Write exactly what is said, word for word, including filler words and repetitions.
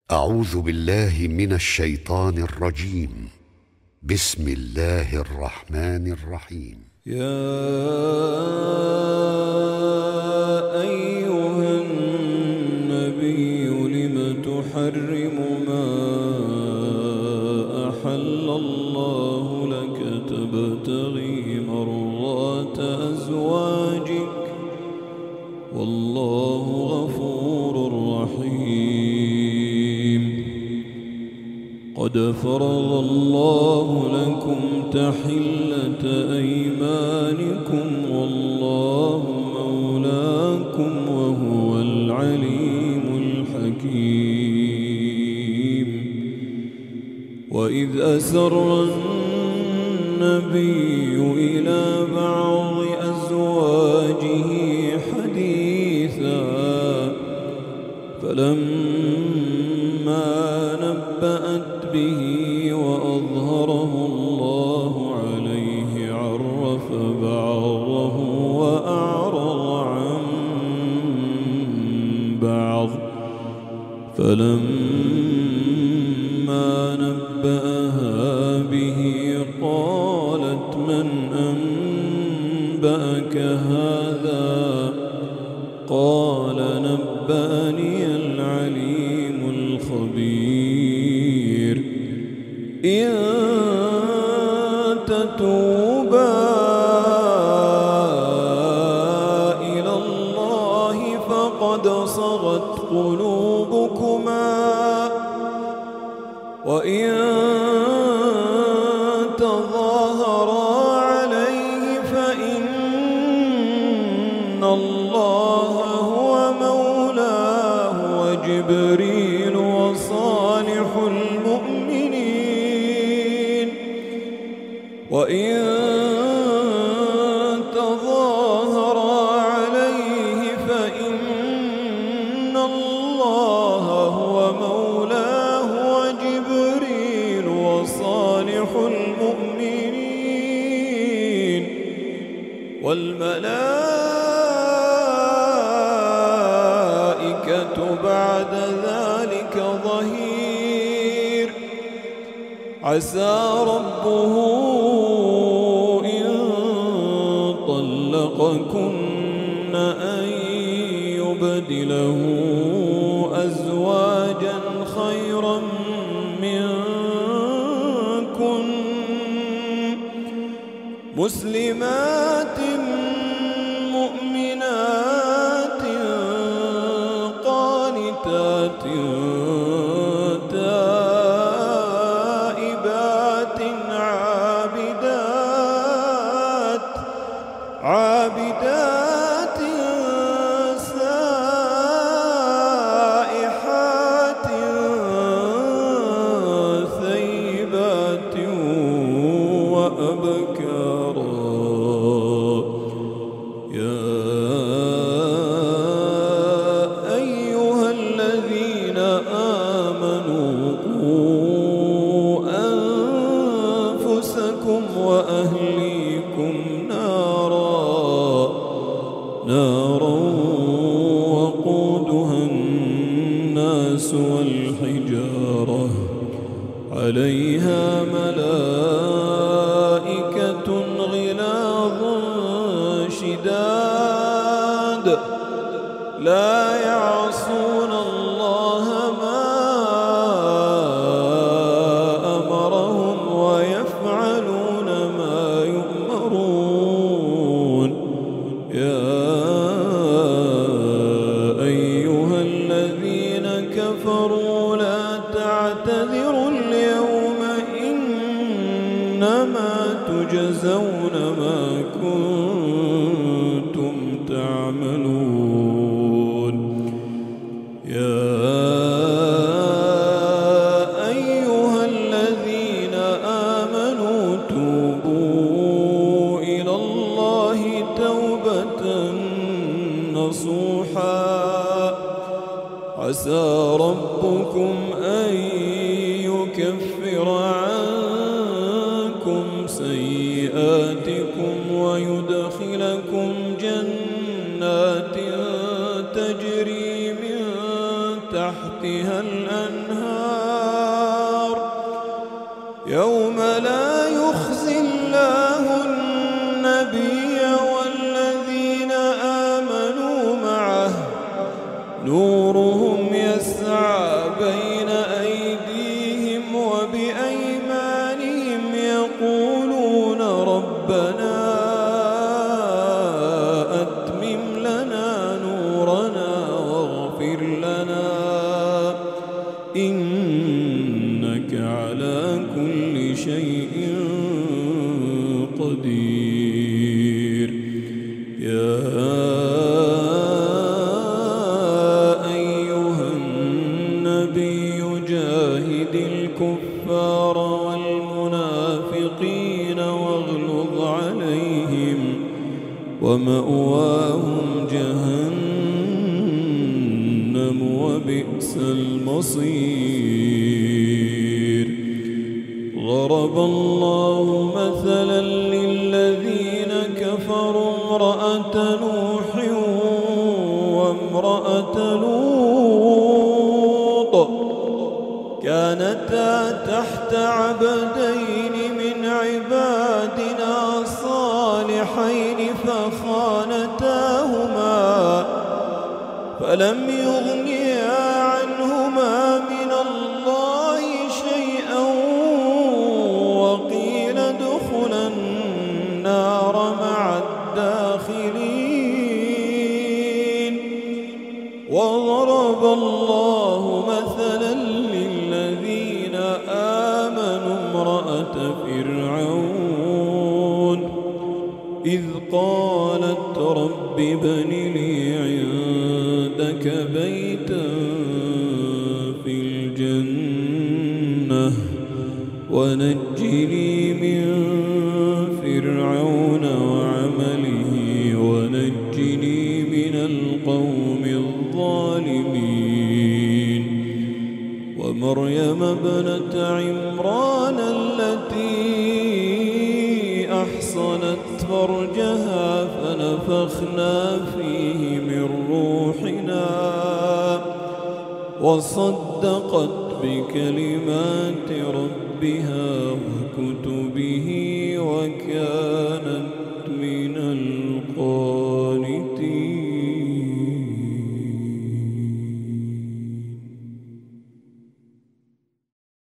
أعوذ بالله من الشيطان الرجيم. بسم الله الرحمن الرحيم. يا أيها النبي لم تحرم ما أحل الله لك تبتغي مرات أزواجك والله غفور رحيم. قد فرض الله لكم تحلة أيمانكم والله مولاكم وهو العليم الحكيم. وإذ أسر النبي إلى بعض أزواجه حديثا فلما نبأت به وأظهره الله عليه عرف بعضه وأعرض عن بعض فلما نبأها به قالت من أنبأك هذا قال نبأني العليم الخبير. إن تتوبا إلى الله فقد صغت قلوبكما وإن تظاهرا عليه فإن الله هو مولاه وجبريل وصالح المؤمنين. وإن تظاهرا عليه فإن الله هو مولاه وجبريل وصالح المؤمنين والملائكة بعد ذلك ظهير. عسى ربه إن طلقكن أن يبدله أزواجا خيرا منكن مسلمات مؤمنات قانتات تائبات عابدات عابدات سائحات ثيبات وأبكارا. يا أيها الذين آمنوا قوا أنفسكم وأهليكم نارا نارا وقودها الناس والحجارة عليها ملائكة غلاظ شداد لا يعصون الله ما أمرهم ويفعلون ما يؤمرون. يا أيها الذين كفروا لا تعتذروا اليوم إنما تجزون ما كنتم تعملون. يا أيها الذين آمنوا توبوا إلى الله توبة نصوحا عسى ربكم أن يكفر عنكم سيئاتكم ويدخلكم جنات تجري من تحتها تحتها الأنهار يوم لا يخزي الله النبي والذين آمنوا معه نورهم يسعى بين أيديهم وبأيمانهم يقولون ربنا أتمم لنا نورنا واغفر لنا إنك على كل شيء قدير. يا أيها النبي جاهد الكفار والمنافقين واغلظ عليهم ومأواهم جهنم وبئس المصير. ضرب الله مثلا للذين كفروا امرأة نوح وامرأة لوط كانتا تحت عبدين من عبادنا صالحين فخانتاهما فلم يغنيا عنهما من الله شيئا وقيل ادخلا النار مع الداخلين. وضرب الله مثلا للذين آمنوا امرأة فرعون إذ قالت رب ابن لي عندك بيتا في الجنة ونجني من فرعون وعمله ونجني من القوم الظالمين. ومريم ابنة عمران التي أحصنت فرجها فنفخنا فيه من روحنا وصدقت بكلمات ربها وكتبه وكانت